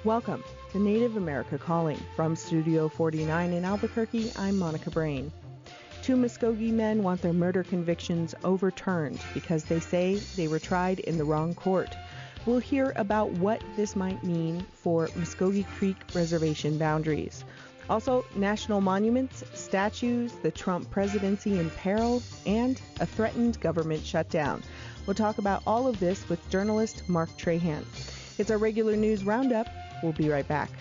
Welcome to Native America Calling. From Studio 49 in Albuquerque, I'm Monica Brain. Two Muskogee men want their murder convictions overturned because they say they were tried in the wrong court. We'll hear about what this might mean for Muskogee Creek Reservation boundaries. Also, national monuments, statues, the Trump presidency in peril, and a threatened government shutdown. We'll talk about all of this with journalist Mark Trahan. It's our regular news roundup. We'll be right back.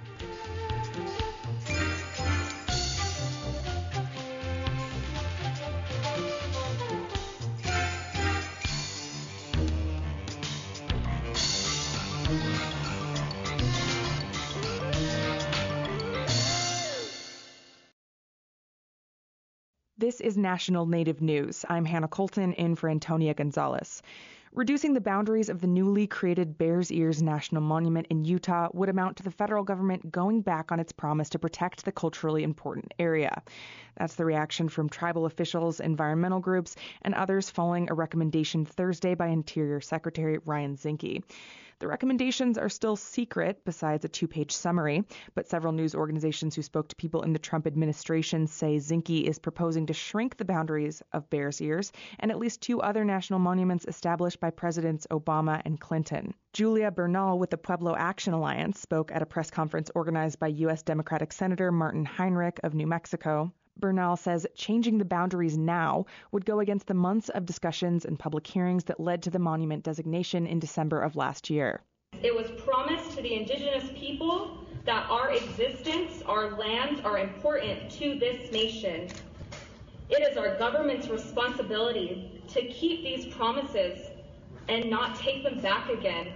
This is National Native News. I'm Hannah Colton in for Antonia Gonzalez. Reducing the boundaries of the newly created Bears Ears National Monument in Utah would amount to the federal government going back on its promise to protect the culturally important area. That's the reaction from tribal officials, environmental groups, and others following a recommendation Thursday by Interior Secretary Ryan Zinke. The recommendations are still secret, besides a 2-page summary, but several news organizations who spoke to people in the Trump administration say Zinke is proposing to shrink the boundaries of Bears Ears and at least 2 other national monuments established by Presidents Obama and Clinton. Julia Bernal with the Pueblo Action Alliance spoke at a press conference organized by U.S. Democratic Senator Martin Heinrich of New Mexico. Bernal says changing the boundaries now would go against the months of discussions and public hearings that led to the monument designation in December of last year. It was promised to the indigenous people that our existence, our lands are important to this nation. It is our government's responsibility to keep these promises and not take them back again.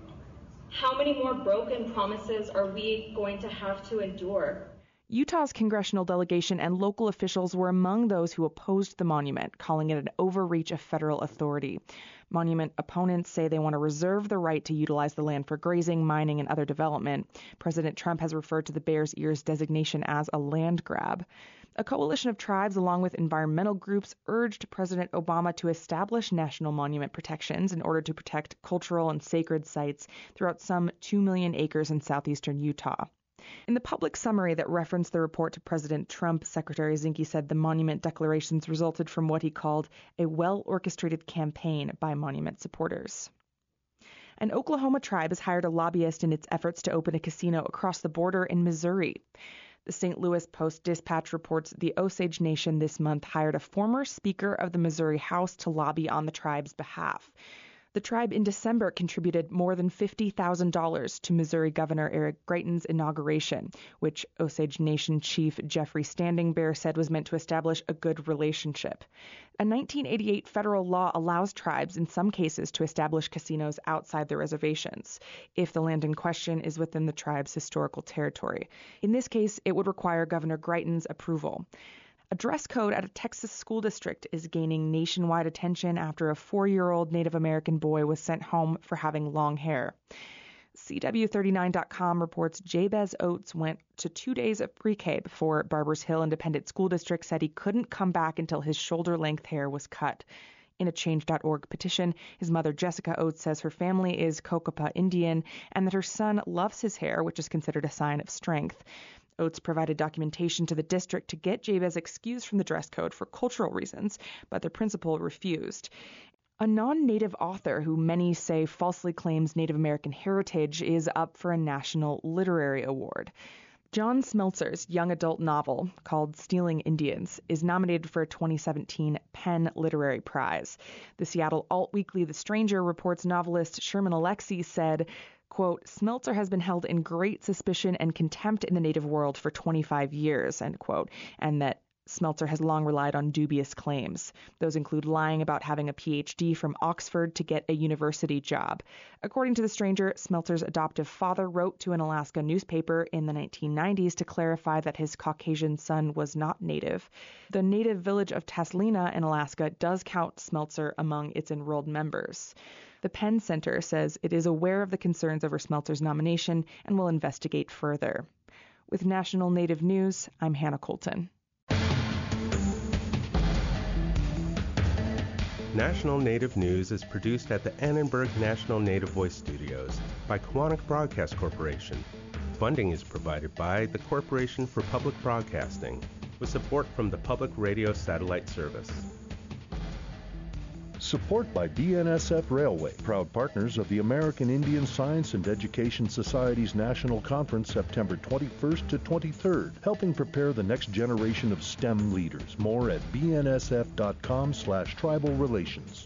How many more broken promises are we going to have to endure? Utah's congressional delegation and local officials were among those who opposed the monument, calling it an overreach of federal authority. Monument opponents say they want to reserve the right to utilize the land for grazing, mining, and other development. President Trump has referred to the Bears Ears designation as a land grab. A coalition of tribes, along with environmental groups, urged President Obama to establish national monument protections in order to protect cultural and sacred sites throughout some 2 million acres in southeastern Utah. In the public summary that referenced the report to President Trump, Secretary Zinke said the monument declarations resulted from what he called a well-orchestrated campaign by monument supporters. An Oklahoma tribe has hired a lobbyist in its efforts to open a casino across the border in Missouri. The St. Louis Post-Dispatch reports the Osage Nation this month hired a former Speaker of the Missouri House to lobby on the tribe's behalf. The tribe in December contributed more than $50,000 to Missouri Governor Eric Greitens' inauguration, which Osage Nation Chief Jeffrey Standing Bear said was meant to establish a good relationship. A 1988 federal law allows tribes in some cases to establish casinos outside their reservations, if the land in question is within the tribe's historical territory. In this case, it would require Governor Greitens' approval. A dress code at a Texas school district is gaining nationwide attention after a 4-year-old Native American boy was sent home for having long hair. CW39.com reports Jabez Oates went to 2 days of pre-K before Barbers Hill Independent School District said he couldn't come back until his shoulder-length hair was cut. In a Change.org petition, his mother Jessica Oates says her family is Cocopah Indian and that her son loves his hair, which is considered a sign of strength. Oates provided documentation to the district to get Jabez excused from the dress code for cultural reasons, but their principal refused. A non-Native author who many say falsely claims Native American heritage is up for a National Literary Award. John Smeltzer's young adult novel, called Stealing Indians, is nominated for a 2017 PEN Literary Prize. The Seattle alt weekly The Stranger reports novelist Sherman Alexie said, quote, Smeltzer has been held in great suspicion and contempt in the Native world for 25 years, end quote, and that Smeltzer has long relied on dubious claims. Those include lying about having a PhD from Oxford to get a university job. According to The Stranger, Smeltzer's adoptive father wrote to an Alaska newspaper in the 1990s to clarify that his Caucasian son was not Native. The Native village of Taslina in Alaska does count Smeltzer among its enrolled members. The Penn Center says it is aware of the concerns over Smeltzer's nomination and will investigate further. With National Native News, I'm Hannah Colton. National Native News is produced at the Annenberg National Native Voice Studios by Quantic Broadcast Corporation. Funding is provided by the Corporation for Public Broadcasting, with support from the Public Radio Satellite Service. Support by BNSF Railway, proud partners of the American Indian Science and Education Society's National Conference September 21st to 23rd, helping prepare the next generation of STEM leaders. More at bnsf.com/tribal relations.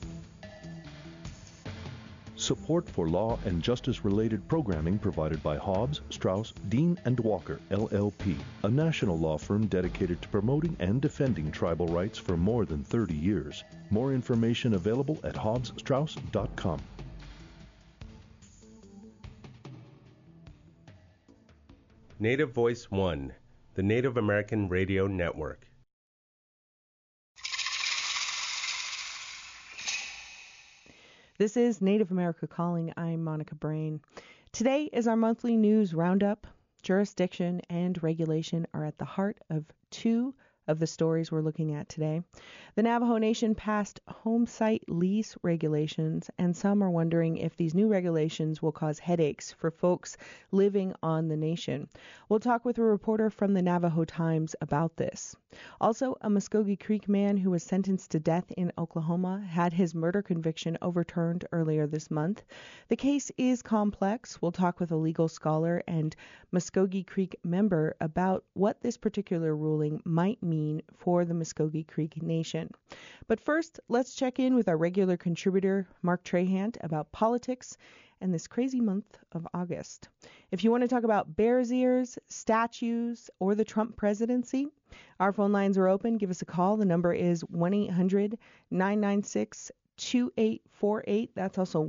Support for law and justice-related programming provided by Hobbs, Strauss, Dean & Walker, LLP, a national law firm dedicated to promoting and defending tribal rights for more than 30 years. More information available at hobbsstrauss.com. Native Voice One, the Native American Radio Network. This is Native America Calling. I'm Monica Brain. Today is our monthly news roundup. Jurisdiction and regulation are at the heart of two of the stories we're looking at today. The Navajo Nation passed home site lease regulations, and some are wondering if these new regulations will cause headaches for folks living on the nation. We'll talk with a reporter from the Navajo Times about this. Also, a Muskogee Creek man who was sentenced to death in Oklahoma had his murder conviction overturned earlier this month. The case is complex. We'll talk with a legal scholar and Muskogee Creek member about what this particular ruling might mean for the Muskogee Creek Nation. But first, let's check in with our regular contributor, Mark Trahant, about politics and this crazy month of August. If you want to talk about Bears Ears, statues, or the Trump presidency, our phone lines are open. Give us a call. The number is 1-800-996-2848. That's also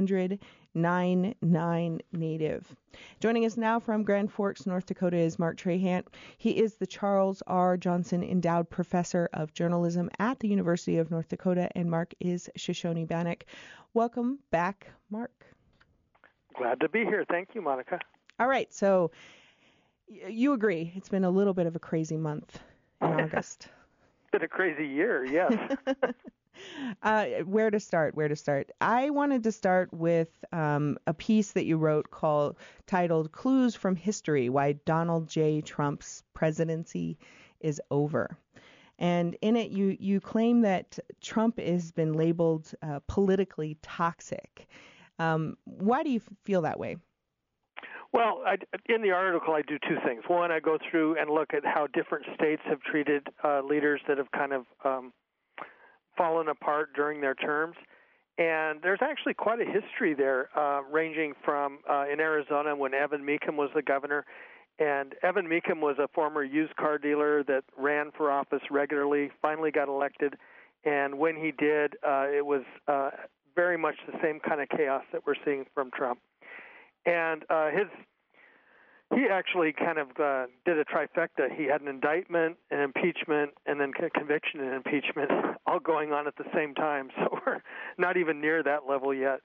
1-800-99-NATIVE. Joining us now from Grand Forks, North Dakota is Mark Trahant. He is the Charles R. Johnson Endowed Professor of Journalism at the University of North Dakota, and Mark is Shoshone-Bannock. Welcome back, Mark. Glad to be here. Thank you, Monica. All right, so you agree it's been a little bit of a crazy month in August. It's been a crazy year, yes. Where to start? I wanted to start with a piece that you wrote titled Clues from History, Why Donald J. Trump's Presidency is Over. And in it, you claim that Trump has been labeled politically toxic. Why do you feel that way? Well, in the article, I do two things. One, I go through and look at how different states have treated leaders that have kind of fallen apart during their terms. And there's actually quite a history there, ranging from in Arizona when Evan Mecham was the governor. And Evan Mecham was a former used car dealer that ran for office regularly, finally got elected. And when he did, it was very much the same kind of chaos that we're seeing from Trump. And he actually kind of did a trifecta. He had an indictment, an impeachment, and then conviction and impeachment all going on at the same time. So we're not even near that level yet.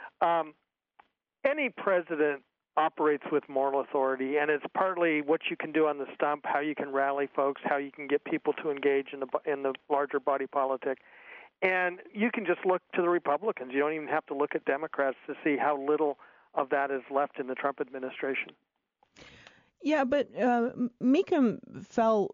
Any president operates with moral authority, and it's partly what you can do on the stump, how you can rally folks, how you can get people to engage in the larger body politic. And you can just look to the Republicans. You don't even have to look at Democrats to see how little of that is left in the Trump administration. Yeah, but Mecham fell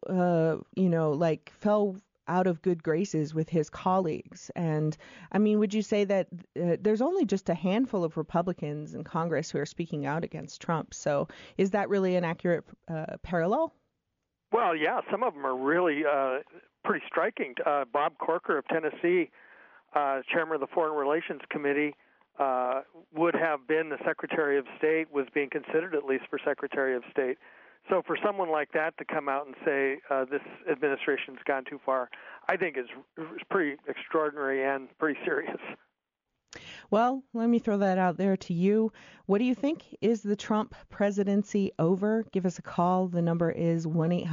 out of good graces with his colleagues. And, I mean, would you say that there's only just a handful of Republicans in Congress who are speaking out against Trump? So is that really an accurate parallel? Well, yeah, some of them are really pretty striking. Bob Corker of Tennessee, chairman of the Foreign Relations Committee, would have been the Secretary of State, was being considered at least for Secretary of State. So for someone like that to come out and say this administration's gone too far, I think is pretty extraordinary and pretty serious. Well, let me throw that out there to you. What do you think? Is the Trump presidency over? Give us a call. The number is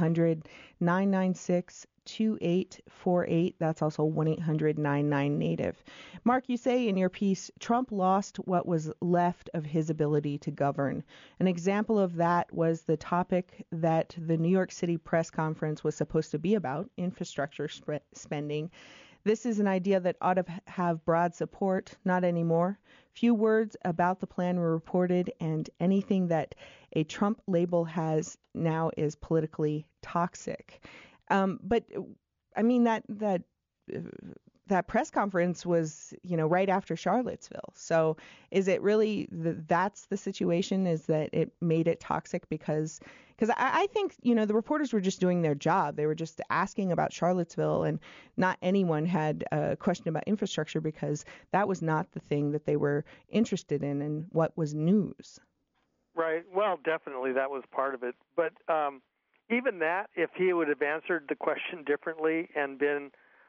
1-800-996-2848. That's also 1-800-99-NATIVE. Mark, you say in your piece, Trump lost what was left of his ability to govern. An example of that was the topic that the New York City press conference was supposed to be about, infrastructure spending. This is an idea that ought to have broad support, not anymore. Few words about the plan were reported, and anything that a Trump label has now is politically toxic. But I mean, that press conference was, right after Charlottesville. So is it really that's the situation, is that it made it toxic? Because I think, the reporters were just doing their job. They were just asking about Charlottesville, and not anyone had a question about infrastructure, because that was not the thing that they were interested in and what was news. Right. Well, definitely that was part of it. But even that, if he would have answered the question differently and been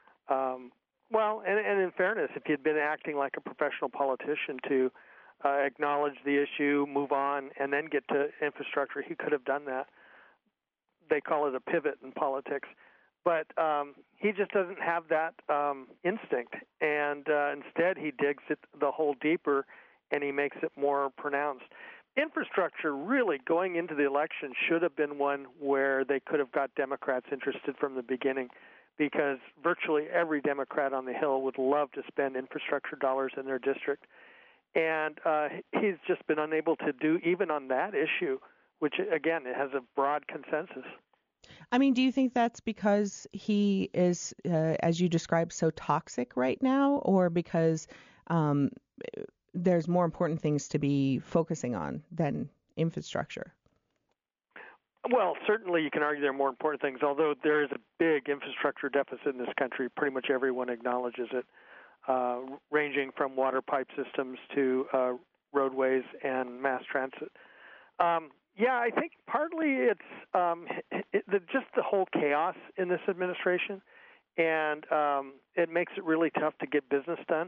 and in fairness, if he had been acting like a professional politician to acknowledge the issue, move on, and then get to infrastructure, he could have done that. They call it a pivot in politics. But he just doesn't have that instinct. And instead, he digs the hole deeper, and he makes it more pronounced. Infrastructure, really, going into the election, should have been one where they could have got Democrats interested from the beginning, because virtually every Democrat on the Hill would love to spend infrastructure dollars in their district. And he's just been unable to do even on that issue, which, again, it has a broad consensus. I mean, do you think that's because he is, as you described, so toxic right now, or because there's more important things to be focusing on than infrastructure? Well, certainly you can argue there are more important things, although there is a big infrastructure deficit in this country. Pretty much everyone acknowledges it, ranging from water pipe systems to roadways and mass transit. I think partly it's just the whole chaos in this administration, and it makes it really tough to get business done.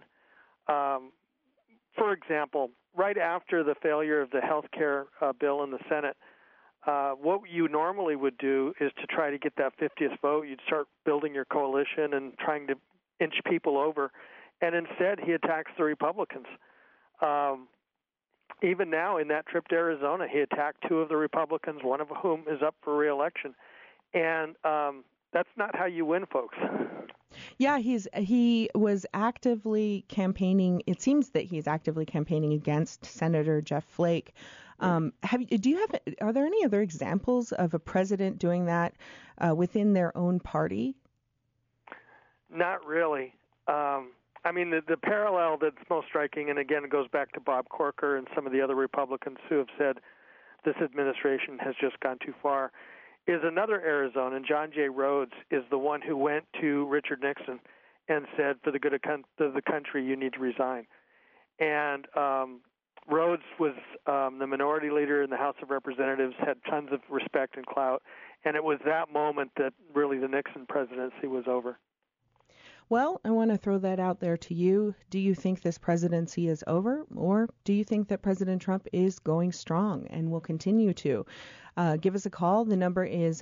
For example, right after the failure of the health care bill in the Senate, what you normally would do is to try to get that 50th vote. You'd start building your coalition and trying to inch people over. And instead, he attacks the Republicans. Even now, in that trip to Arizona, he attacked two of the Republicans, one of whom is up for re-election. And that's not how you win, folks. Yeah, he was actively campaigning. It seems that he's actively campaigning against Senator Jeff Flake. Are there any other examples of a president doing that within their own party? Not really. I mean, the parallel that's most striking, and again, it goes back to Bob Corker and some of the other Republicans who have said this administration has just gone too far, is another Arizonan. John J. Rhodes is the one who went to Richard Nixon and said, for the good of the country, you need to resign. And Rhodes was the minority leader in the House of Representatives, had tons of respect and clout, and it was that moment that really the Nixon presidency was over. Well, I want to throw that out there to you. Do you think this presidency is over, or do you think that President Trump is going strong and will continue to? Give us a call. The number is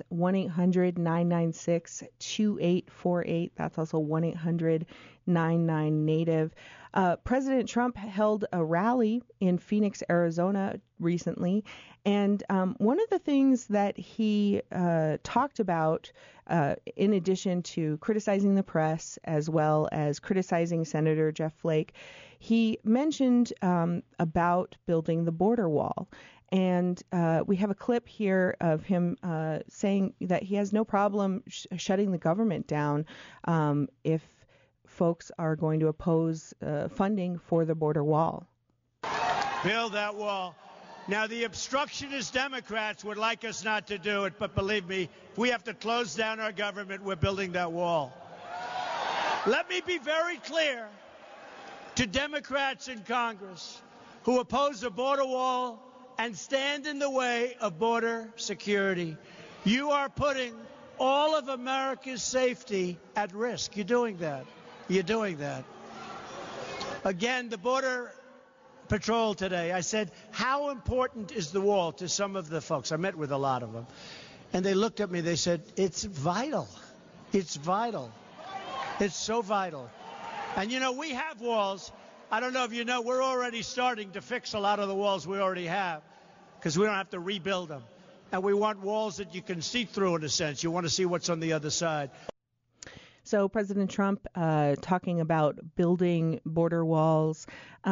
1-800-996-2848. That's also 1-800-99-NATIVE. President Trump held a rally in Phoenix, Arizona recently, and one of the things that he talked about, in addition to criticizing the press as well as criticizing Senator Jeff Flake, he mentioned about building the border wall. And we have a clip here of him saying that he has no problem shutting the government down if folks are going to oppose funding for the border wall. Build that wall. Now, the obstructionist Democrats would like us not to do it, but believe me, if we have to close down our government, we're building that wall. Let me be very clear to Democrats in Congress who oppose a border wall and stand in the way of border security. You are putting all of America's safety at risk. You're doing that. You're doing that. Again, the Border Patrol today, I said, how important is the wall to some of the folks? I met with a lot of them. And they looked at me, they said, it's vital. It's vital. It's so vital. And, you know, we have walls. I don't know if you know, we're already starting to fix a lot of the walls we already have because we don't have to rebuild them. And we want walls that you can see through in a sense. You want to see what's on the other side. So President Trump talking about building border walls.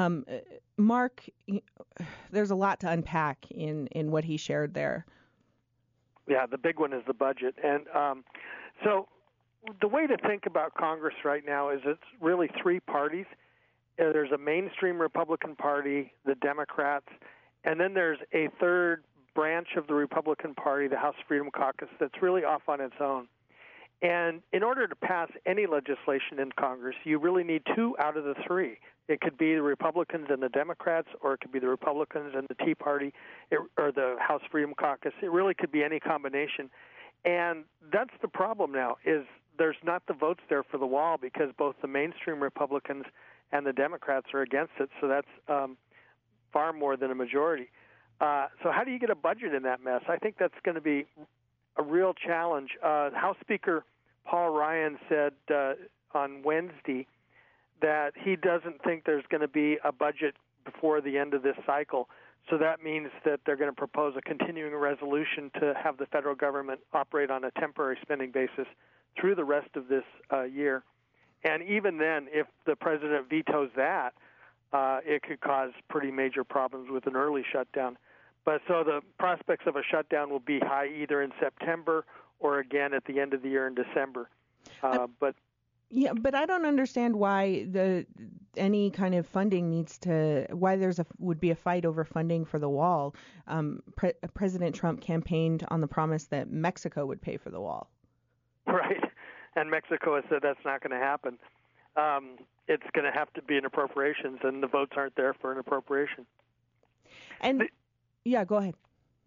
Mark, there's a lot to unpack in what he shared there. Yeah, the big one is the budget. And so the way to think about Congress right now is it's really three parties. There's a mainstream Republican Party, the Democrats, and then there's a third branch of the Republican Party, the House Freedom Caucus, that's really off on its own. And in order to pass any legislation in Congress, you really need two out of the three. It could be the Republicans and the Democrats, or it could be the Republicans and the Tea Party, or the House Freedom Caucus. It really could be any combination. And that's the problem now, is there's not the votes there for the wall because both the mainstream Republicans and the Democrats are against it. So that's far more than a majority. So how do you get a budget in that mess? I think that's going to be a real challenge. House Speaker Paul Ryan said on Wednesday that he doesn't think there's going to be a budget before the end of this cycle. So that means that they're going to propose a continuing resolution to have the federal government operate on a temporary spending basis through the rest of this year. And even then, if the president vetoes that, it could cause pretty major problems with an early shutdown. But so the prospects of a shutdown will be high either in September or again at the end of the year in December. But I don't understand why any kind of funding why would be a fight over funding for the wall. President Trump campaigned on the promise that Mexico would pay for the wall. Right, and Mexico has said that's not going to happen. It's going to have to be an appropriations, and the votes aren't there for an appropriation. And yeah, go ahead.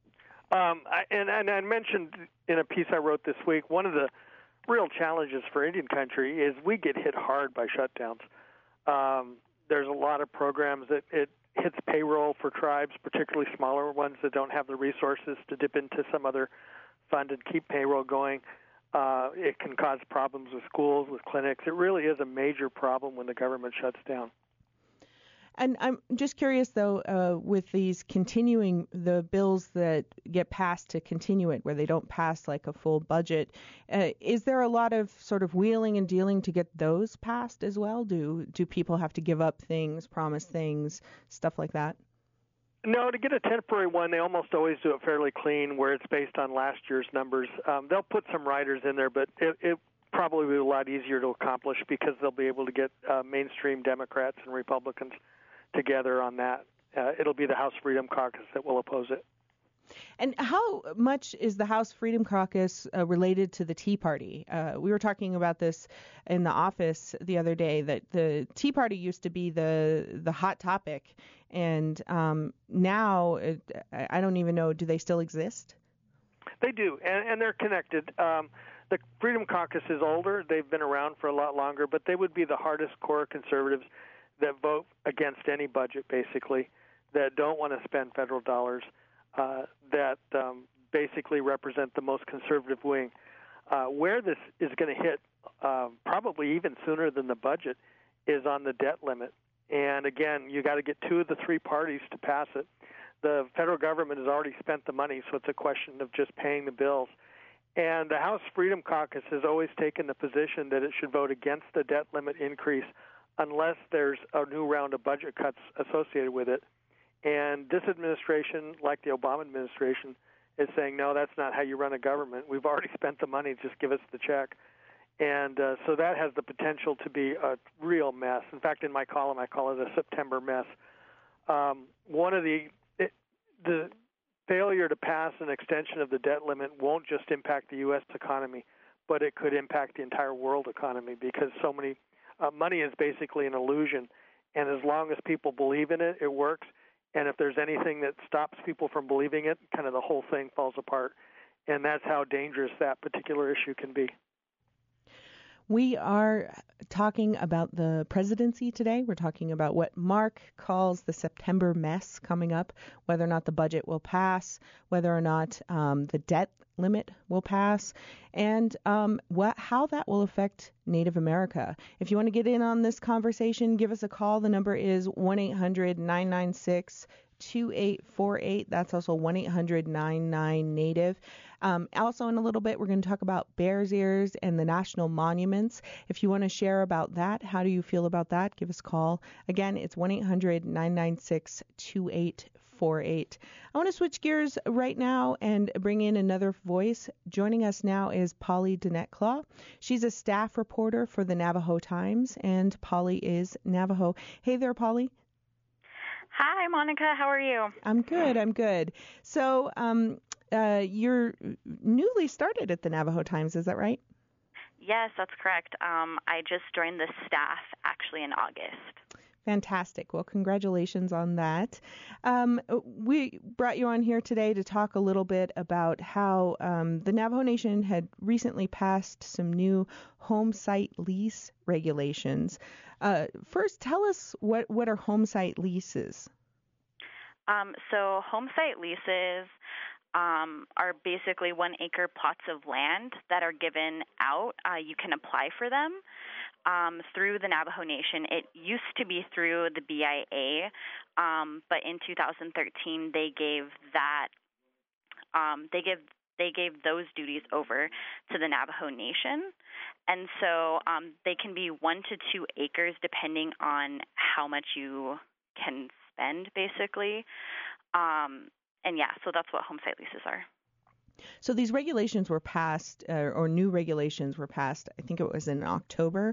And I mentioned in a piece I wrote this week, one of the real challenges for Indian country is we get hit hard by shutdowns. There's a lot of programs that it hits payroll for tribes, particularly smaller ones that don't have the resources to dip into some other fund and keep payroll going. It can cause problems with schools, with clinics. It really is a major problem when the government shuts down. And I'm just curious, though, with these the bills that get passed to continue it, where they don't pass like a full budget, is there a lot of sort of wheeling and dealing to get those passed as well? Do people have to give up things, promise things, stuff like that? No, to get a temporary one, they almost always do it fairly clean, where it's based on last year's numbers. They'll put some riders in there, but it probably will be a lot easier to accomplish because they'll be able to get mainstream Democrats and Republicans together on that. It'll be the House Freedom Caucus that will oppose it. And how much is the House Freedom Caucus related to the Tea Party? We were talking about this in the office the other day, that the Tea Party used to be the hot topic, and now I don't even know, do they still exist? They do, and they're connected. The Freedom Caucus is older. They've been around for a lot longer, but they would be the hardest core conservatives that vote against any budget, basically, that don't want to spend federal dollars, that basically represent the most conservative wing. Where this is going to hit, probably even sooner than the budget, is on the debt limit. And again, you got to get two of the three parties to pass it. The federal government has already spent the money, so it's a question of just paying the bills. And the House Freedom Caucus has always taken the position that it should vote against the debt limit increase unless there's a new round of budget cuts associated with it. And this administration, like the Obama administration, is saying, no, that's not how you run a government. We've already spent the money. Just give us the check. And so that has the potential to be a real mess. In fact, in my column, I call it a September mess. One of the failure to pass an extension of the debt limit won't just impact the U.S. economy, but it could impact the entire world economy because so many money is basically an illusion. And as long as people believe in it, it works. And if there's anything that stops people from believing it, kind of the whole thing falls apart. And that's how dangerous that particular issue can be. We are talking about the presidency today. We're talking about what Mark calls the September mess coming up, whether or not the budget will pass, whether or not the debt limit will pass, and how that will affect Native America. If you want to get in on this conversation, give us a call. The number is 1-800-996 1-800-996-2848. That's also 1-800-99-NATIVE. Also, in a little bit, we're going to talk about Bears Ears and the national monuments. If you want to share about that, how do you feel about that? Give us a call. Again, it's 1-800-996-2848. I want to switch gears right now and bring in another voice. Joining us now is Polly Donette-Claw. She's a staff reporter for the Navajo Times, and Polly is Navajo. Hey there, Polly. Hi, Monica. How are you? I'm good. So you're newly started at the Navajo Times, is that right? Yes, that's correct. I just joined the staff actually in August. Fantastic. Well, congratulations on that. We brought you on here today to talk a little bit about how the Navajo Nation had recently passed some new home site lease regulations. First, tell us what are home site leases? So home site leases are basically 1 acre plots of land that are given out. You can apply for them through the Navajo Nation. It used to be through the BIA, but in 2013 they gave that they gave those duties over to the Navajo Nation, and so they can be 1 to 2 acres depending on how much you can spend, basically. And yeah, so that's what home site leases are. So these regulations were passed, or new regulations were passed, I think it was in October.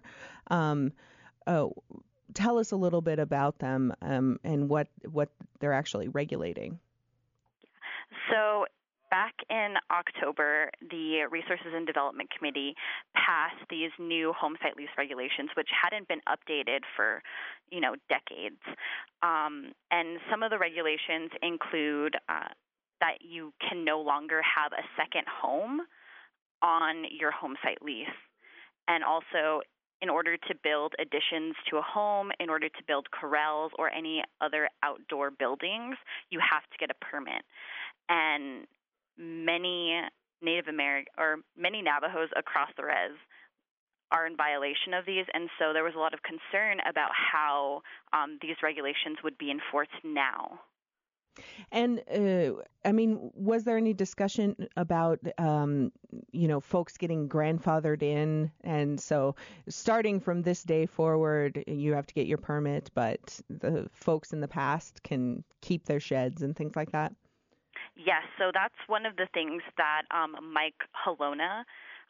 Tell us a little bit about them and what they're actually regulating. So back in October, the Resources and Development Committee passed these new home site lease regulations, which hadn't been updated for, decades. And some of the regulations include that you can no longer have a second home on your home site lease. And also, in order to build additions to a home, in order to build corrals or any other outdoor buildings, you have to get a permit. And many many Navajos across the res are in violation of these, and so there was a lot of concern about how these regulations would be enforced now. And was there any discussion about folks getting grandfathered in, and so starting from this day forward, you have to get your permit, but the folks in the past can keep their sheds and things like that? Yes, so that's one of the things that Mike Halona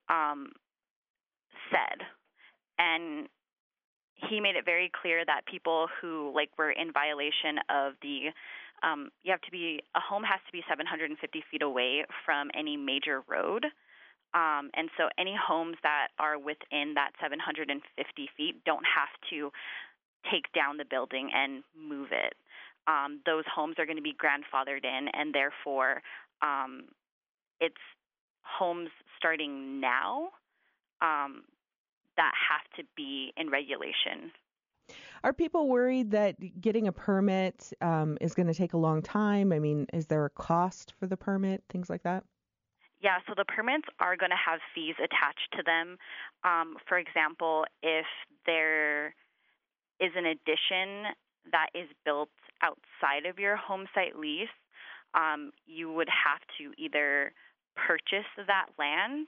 said, and he made it very clear that people who were in violation of the a home has to be 750 feet away from any major road, and so any homes that are within that 750 feet don't have to take down the building and move it. Those homes are going to be grandfathered in, and therefore it's homes starting now that have to be in regulation. Are people worried that getting a permit is going to take a long time? I mean, is there a cost for the permit, things like that? Yeah, so the permits are going to have fees attached to them. For example, if there is an addition that is built outside of your home site lease, you would have to either purchase that land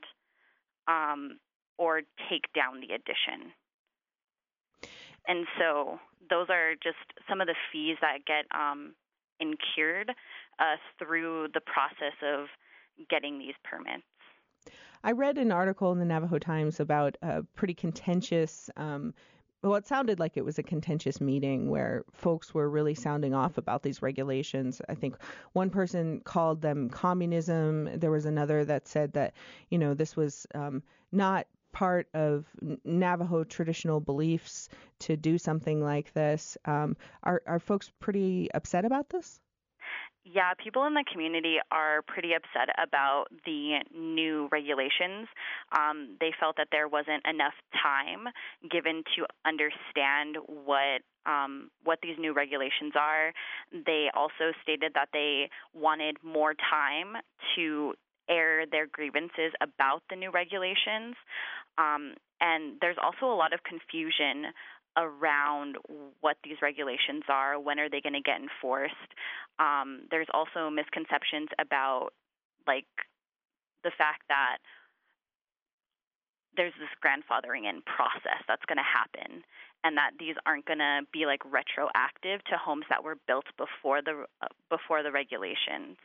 or take down the addition. And so those are just some of the fees that get incurred through the process of getting these permits. I read an article in the Navajo Times about a pretty contentious, it sounded like it was a contentious meeting where folks were really sounding off about these regulations. I think one person called them communism. There was another that said that, this was not part of Navajo traditional beliefs to do something like this. Are folks pretty upset about this? Yeah, people in the community are pretty upset about the new regulations. They felt that there wasn't enough time given to understand what these new regulations are. They also stated that they wanted more time to air their grievances about the new regulations. And there's also a lot of confusion around what these regulations are, when are they going to get enforced. There's also misconceptions about, like, the fact that there's this grandfathering in process that's going to happen, and that these aren't going to be like retroactive to homes that were built before the regulations.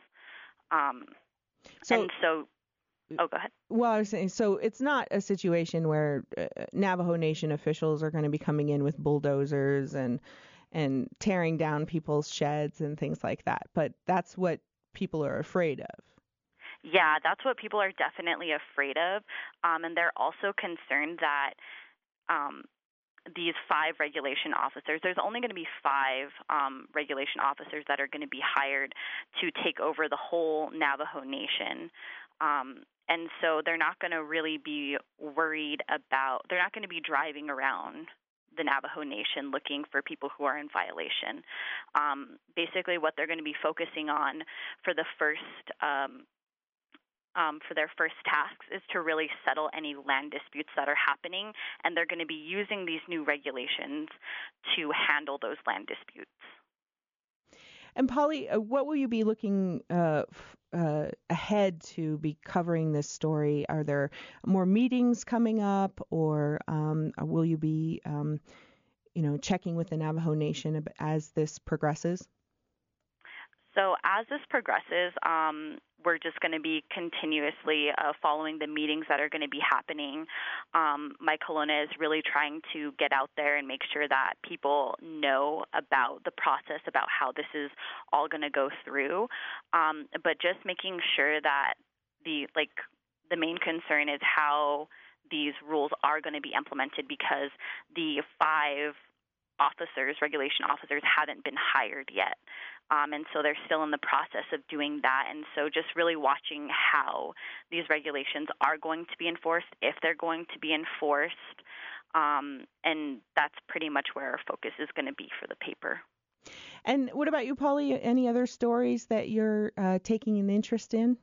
Oh, go ahead. Well, I was saying, so it's not a situation where Navajo Nation officials are going to be coming in with bulldozers and tearing down people's sheds and things like that, but that's what people are afraid of. Yeah, that's what people are definitely afraid of, and they're also concerned that these 5 regulation officers, there's only going to be 5 regulation officers that are going to be hired to take over the whole Navajo Nation. And so they're not going to really be worried about, they're not going to be driving around the Navajo Nation looking for people who are in violation. Basically what they're going to be focusing on for the for their first tasks is to really settle any land disputes that are happening, and they're going to be using these new regulations to handle those land disputes. And Polly, what will you be looking ahead to be covering this story? Are there more meetings coming up, or will you be, checking with the Navajo Nation as this progresses? So as this progresses, we're just going to be continuously following the meetings that are going to be happening. Mike Colonna is really trying to get out there and make sure that people know about the process, about how this is all going to go through, but just making sure that the main concern is how these rules are going to be implemented, because the 5 regulation officers haven't been hired yet. And so they're still in the process of doing that. And so just really watching how these regulations are going to be enforced, if they're going to be enforced. And that's pretty much where our focus is going to be for the paper. And what about you, Polly? Any other stories that you're taking an interest in?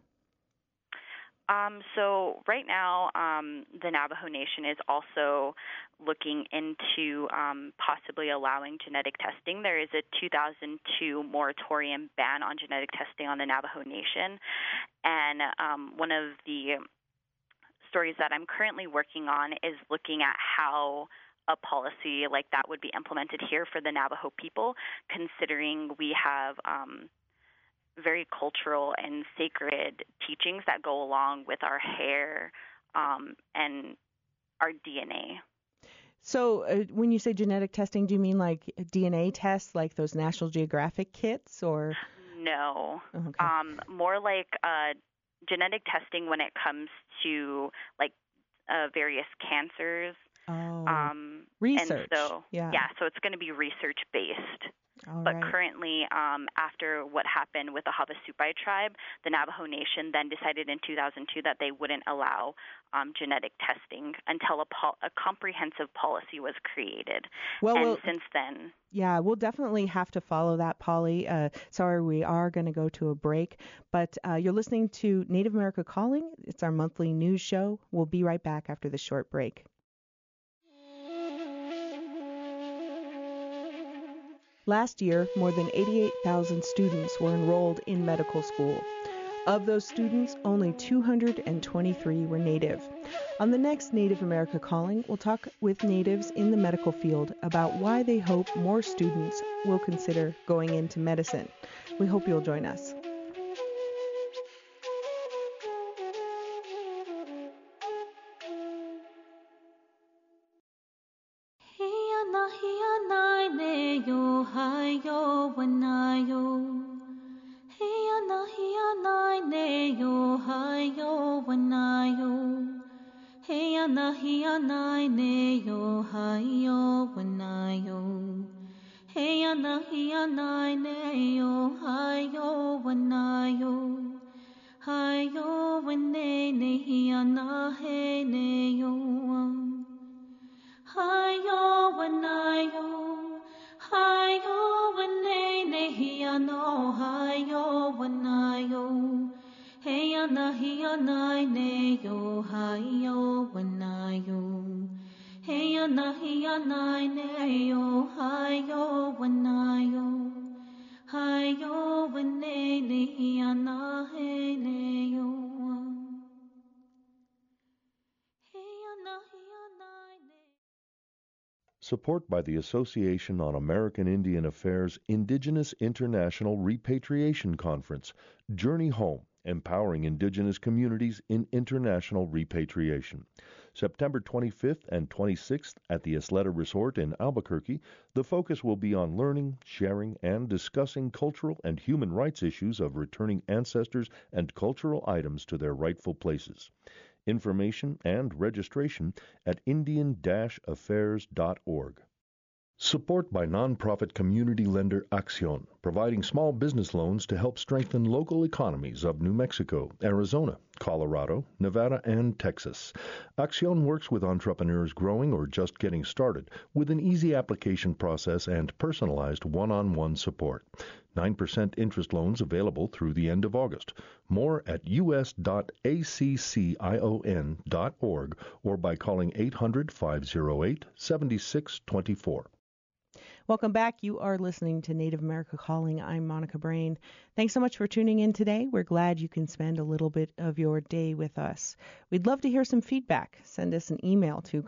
So right now, the Navajo Nation is also looking into possibly allowing genetic testing. There is a 2002 moratorium ban on genetic testing on the Navajo Nation. And one of the stories that I'm currently working on is looking at how a policy like that would be implemented here for the Navajo people, considering we have very cultural and sacred teachings that go along with our hair and our DNA. So when you say genetic testing, do you mean like DNA tests, like those National Geographic kits, or? No. Okay. More like genetic testing when it comes to like various cancers. Oh. Research. And so, yeah, so it's going to be research-based. All but right. currently, after what happened with the Havasupai tribe, the Navajo Nation then decided in 2002 that they wouldn't allow genetic testing until a comprehensive policy was created. Since then... Yeah, we'll definitely have to follow that, Polly. Sorry, we are going to go to a break, but you're listening to Native America Calling. It's our monthly news show. We'll be right back after this short break. Last year, more than 88,000 students were enrolled in medical school. Of those students, only 223 were Native. On the next Native America Calling, we'll talk with Natives in the medical field about why they hope more students will consider going into medicine. We hope you'll join us. Support by the Association on American Indian Affairs Indigenous International Repatriation Conference, Journey Home, Empowering Indigenous Communities in International Repatriation. September 25th and 26th at the Isleta Resort in Albuquerque, the focus will be on learning, sharing, and discussing cultural and human rights issues of returning ancestors and cultural items to their rightful places. Information and registration at indian-affairs.org. Support by nonprofit community lender Accion, providing small business loans to help strengthen local economies of New Mexico, Arizona, Colorado, Nevada, and Texas. Accion works with entrepreneurs growing or just getting started with an easy application process and personalized one-on-one support. 9% interest loans available through the end of August. More at us.accion.org or by calling 800-508-7624. Welcome back. You are listening to Native America Calling. I'm Monica Brain. Thanks so much for tuning in today. We're glad you can spend a little bit of your day with us. We'd love to hear some feedback. Send us an email to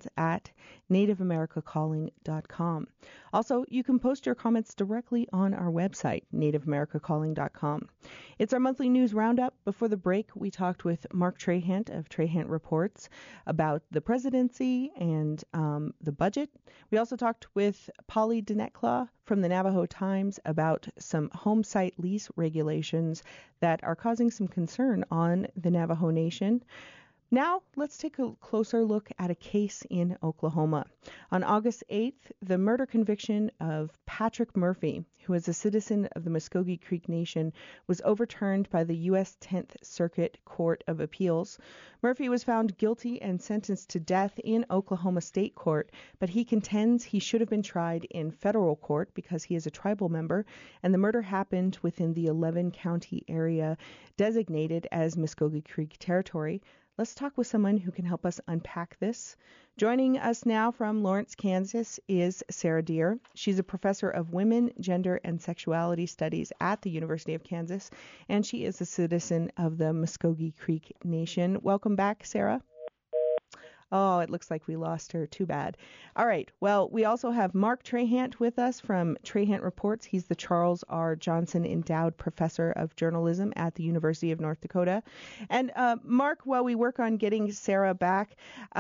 comments@nativeamericacalling.com. Also, you can post your comments directly on our website, nativeamericacalling.com. It's our monthly news roundup. Before the break, we talked with Mark Trahant of Trahant Reports about the presidency and the budget. We also talked with Polly Dinetclaw from the Navajo Times about some home site lease regulations that are causing some concern on the Navajo Nation. Now, let's take a closer look at a case in Oklahoma. On August 8th, the murder conviction of Patrick Murphy, who is a citizen of the Muskogee Creek Nation, was overturned by the U.S. 10th Circuit Court of Appeals. Murphy was found guilty and sentenced to death in Oklahoma State Court, but he contends he should have been tried in federal court because he is a tribal member, and the murder happened within the 11-county area designated as Muskogee Creek Territory. Let's talk with someone who can help us unpack this. Joining us now from Lawrence, Kansas is Sarah Deer. She's a professor of women, gender, and sexuality studies at the University of Kansas, and she is a citizen of the Muskogee Creek Nation. Welcome back, Sarah. Oh, it looks like we lost her. Too bad. All right. Well, we also have Mark Trahant with us from Trahant Reports. He's the Charles R. Johnson Endowed Professor of Journalism at the University of North Dakota. And Mark, while we work on getting Sarah back,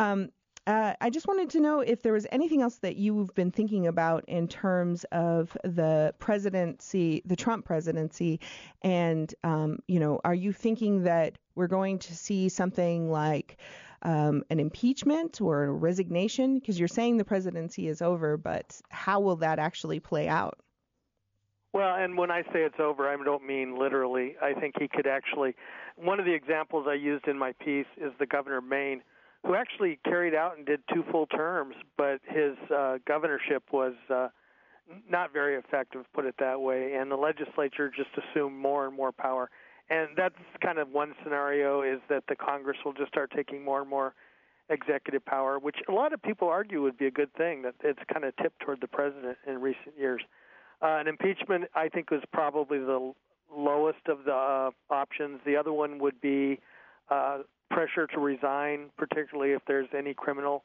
I just wanted to know if there was anything else that you've been thinking about in terms of the presidency, the Trump presidency, and, are you thinking that we're going to see something like an impeachment or a resignation? Because you're saying the presidency is over, but how will that actually play out? Well, and when I say it's over, I don't mean literally. I think he could actually, one of the examples I used in my piece is the governor of Maine, who actually carried out and did 2 full terms, but his governorship was not very effective, put it that way, and the legislature just assumed more and more power. And that's kind of one scenario, is that the Congress will just start taking more and more executive power, which a lot of people argue would be a good thing, that it's kind of tipped toward the president in recent years. An impeachment, I think, was probably the lowest of the options. The other one would be pressure to resign, particularly if there's any criminal,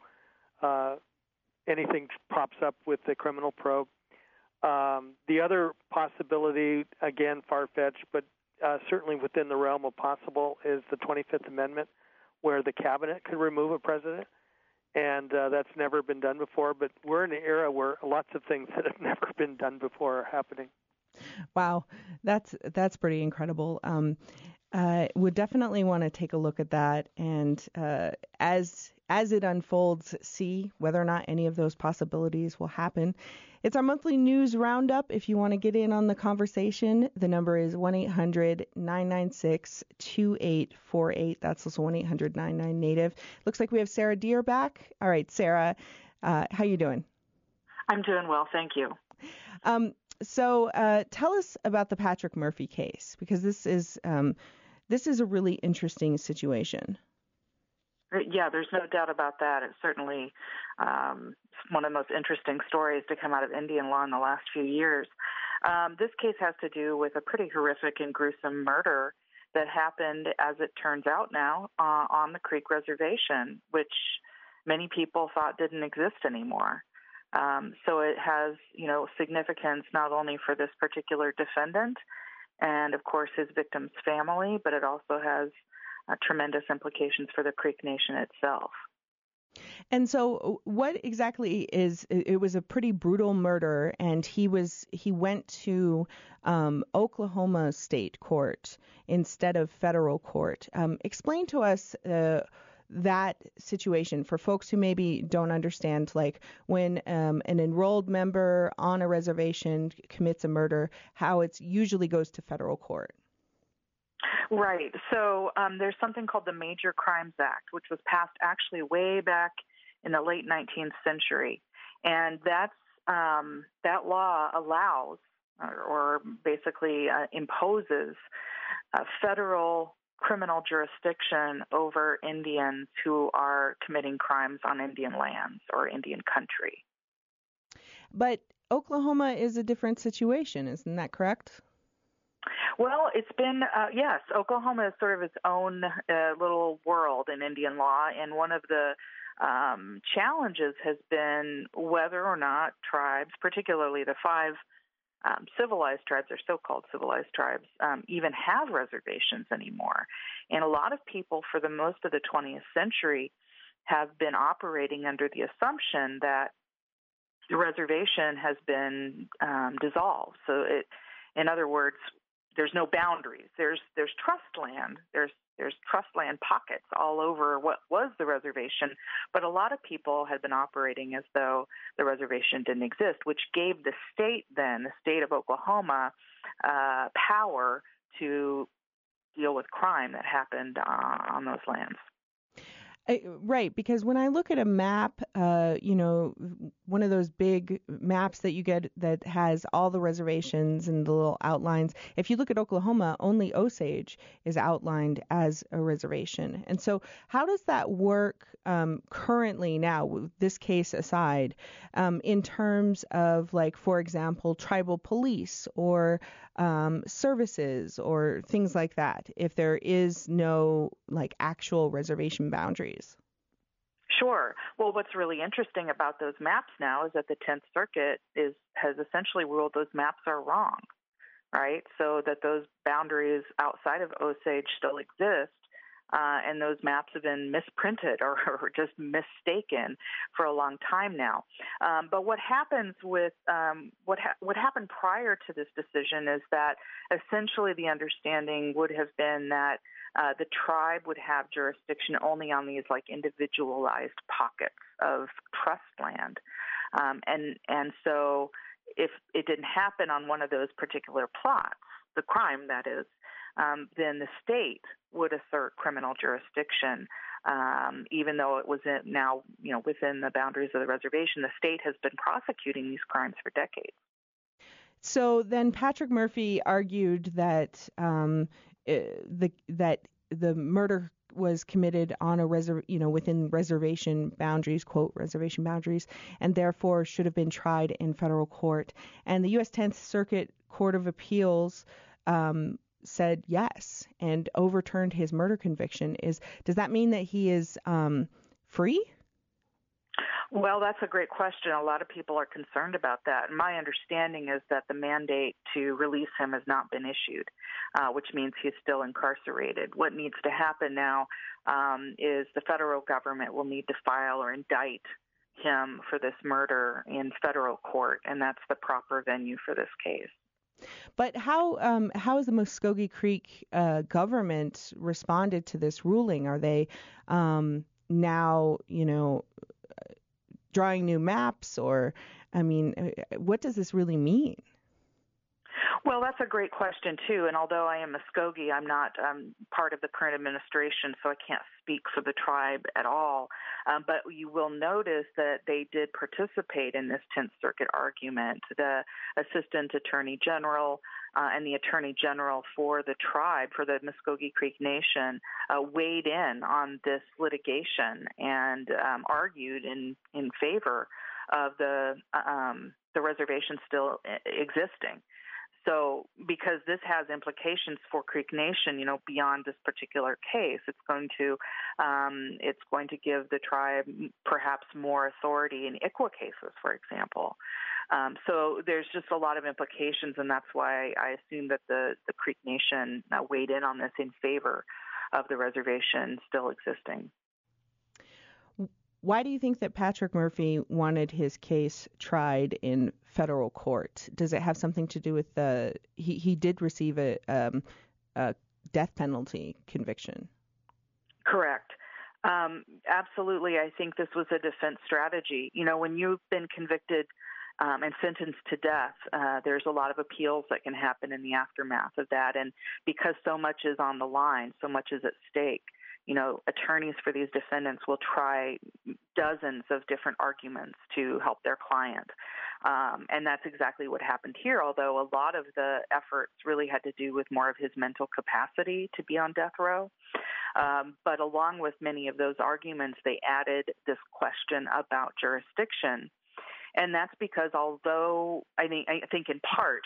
anything pops up with the criminal probe. The other possibility, again, far-fetched, but certainly within the realm of possible, is the 25th Amendment, where the cabinet could remove a president, and that's never been done before. But we're in an era where lots of things that have never been done before are happening. Wow, that's pretty incredible. Would definitely want to take a look at that, and as it unfolds, see whether or not any of those possibilities will happen. It's our monthly news roundup. If you want to get in on the conversation, the number is 1-800-996-2848. That's also 1-800-99-NATIVE. Looks like we have Sarah Deer back. All right, Sarah, how you doing? I'm doing well, thank you. So tell us about the Patrick Murphy case, because this is a really interesting situation. Yeah, there's no doubt about that. It's certainly one of the most interesting stories to come out of Indian law in the last few years. This case has to do with a pretty horrific and gruesome murder that happened, as it turns out now, on the Creek Reservation, which many people thought didn't exist anymore. So it has, significance not only for this particular defendant and, of course, his victim's family, but it also has tremendous implications for the Creek Nation itself. And so what exactly it was a pretty brutal murder, and he went to Oklahoma State Court instead of federal court. Explain to us that situation for folks who maybe don't understand, like when an enrolled member on a reservation commits a murder, how it usually goes to federal court. Right. So there's something called the Major Crimes Act, which was passed actually way back in the late 19th century. And that law allows or basically imposes federal criminal jurisdiction over Indians who are committing crimes on Indian lands or Indian country. But Oklahoma is a different situation, isn't that correct? Well, it's been, yes, Oklahoma is sort of its own little world in Indian law, and one of the challenges has been whether or not tribes, particularly the 5 civilized tribes, or so-called civilized tribes, even have reservations anymore. And a lot of people for the most of the 20th century have been operating under the assumption that the reservation has been dissolved. So in other words, there's no boundaries. There's trust land. There's trust land pockets all over what was the reservation, but a lot of people had been operating as though the reservation didn't exist, which gave the state of Oklahoma, power to deal with crime that happened on those lands. Right, because when I look at a map, one of those big maps that you get that has all the reservations and the little outlines, if you look at Oklahoma, only Osage is outlined as a reservation. And so how does that work currently now, with this case aside, in terms of, like, for example, tribal police or services or things like that, if there is no, like, actual reservation boundaries? Sure. Well, what's really interesting about those maps now is that the 10th Circuit has essentially ruled those maps are wrong, right? So that those boundaries outside of Osage still exist, and those maps have been misprinted or just mistaken for a long time now. But what happens with what happened prior to this decision is that essentially the understanding would have been that the tribe would have jurisdiction only on these, like, individualized pockets of trust land, and so if it didn't happen on one of those particular plots, the crime that is, then the state would assert criminal jurisdiction, even though it was now within the boundaries of the reservation. The state has been prosecuting these crimes for decades. So then Patrick Murphy argued that that the murder was committed on a within reservation boundaries, quote, reservation boundaries, and therefore should have been tried in federal court. And the U.S. 10th Circuit Court of Appeals said yes and overturned his murder conviction. Does that mean that he is free? Well, that's a great question. A lot of people are concerned about that. My understanding is that the mandate to release him has not been issued, which means he's still incarcerated. What needs to happen now is the federal government will need to file or indict him for this murder in federal court, and that's the proper venue for this case. But how has the Muskogee Creek government responded to this ruling? Are they now, drawing new maps, or, what does this really mean? Well, that's a great question, too. And although I am Muskogee, I'm not part of the current administration, so I can't speak for the tribe at all. But you will notice that they did participate in this 10th Circuit argument. The Assistant Attorney General and the Attorney General for the tribe, for the Muskogee Creek Nation, weighed in on this litigation and argued in favor of the reservation still existing. So because this has implications for Creek Nation, beyond this particular case, it's going to give the tribe perhaps more authority in ICWA cases, for example. So there's just a lot of implications, and that's why I assume that the Creek Nation weighed in on this in favor of the reservation still existing. Why do you think that Patrick Murphy wanted his case tried in federal court? Does it have something to do with he did receive a death penalty conviction? Correct. Absolutely. I think this was a defense strategy. When you've been convicted and sentenced to death, there's a lot of appeals that can happen in the aftermath of that. And because so much is on the line, so much is at stake, attorneys for these defendants will try dozens of different arguments to help their client. And that's exactly what happened here, although a lot of the efforts really had to do with more of his mental capacity to be on death row. But along with many of those arguments, they added this question about jurisdiction. And that's because although in part,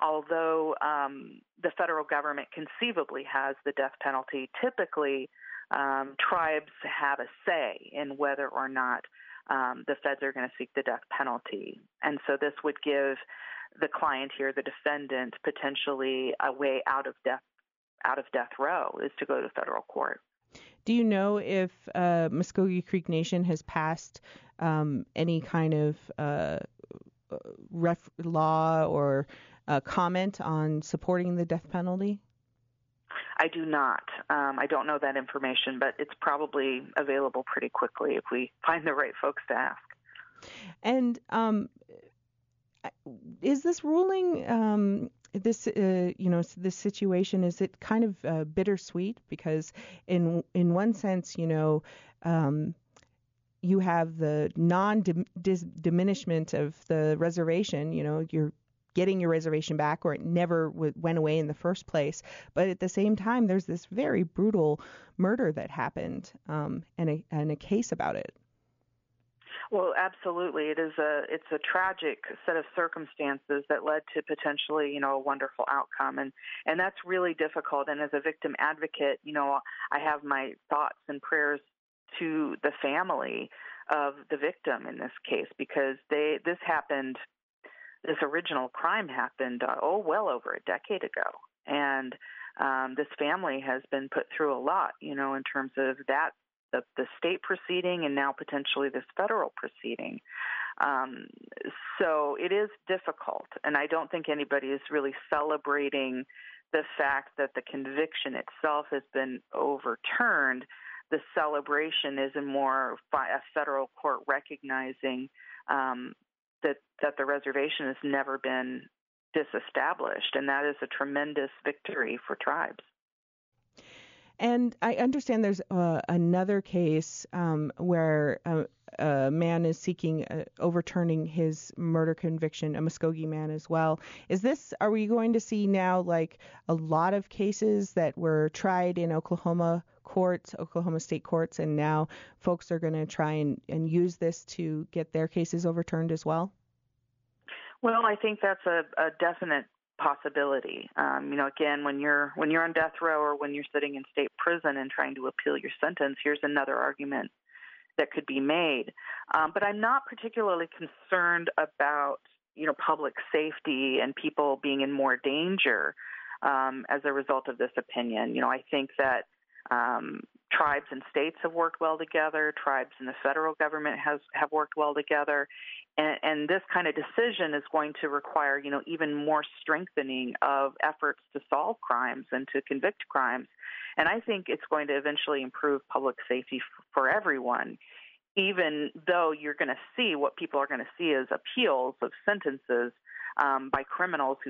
the federal government conceivably has the death penalty, typically tribes have a say in whether or not the feds are going to seek the death penalty. And so this would give the client here, the defendant, potentially a way out of death row is to go to federal court. Do you know if Muskogee Creek Nation has passed any kind of law or comment on supporting the death penalty? I do not. I don't know that information, but it's probably available pretty quickly if we find the right folks to ask. And is this ruling, this situation, is it kind of bittersweet? Because in one sense, you have the non-diminishment of the reservation. You're getting your reservation back, or it never went away in the first place. But at the same time, there's this very brutal murder that happened, and a case about it. Well, absolutely. It's a tragic set of circumstances that led to potentially, a wonderful outcome. And that's really difficult. And as a victim advocate, I have my thoughts and prayers to the family of the victim in this case, because this original crime happened, well over a decade ago. And this family has been put through a lot, in terms of that, the state proceeding and now potentially this federal proceeding. So it is difficult. And I don't think anybody is really celebrating the fact that the conviction itself has been overturned. The celebration is a federal court recognizing that the reservation has never been disestablished, and that is a tremendous victory for tribes. And I understand there's another case where a man is seeking overturning his murder conviction, a Muskogee man as well. Are we going to see now like a lot of cases that were tried in Oklahoma state courts, and now folks are going to try and use this to get their cases overturned as well? Well, I think that's a definite possibility. Again, when you're on death row or when you're sitting in state prison and trying to appeal your sentence, here's another argument that could be made. But I'm not particularly concerned about, public safety and people being in more danger as a result of this opinion. I think that tribes and states have worked well together. Tribes and the federal government have worked well together. And this kind of decision is going to require, even more strengthening of efforts to solve crimes and to convict crimes. And I think it's going to eventually improve public safety for everyone, even though what people are going to see is appeals of sentences by criminals who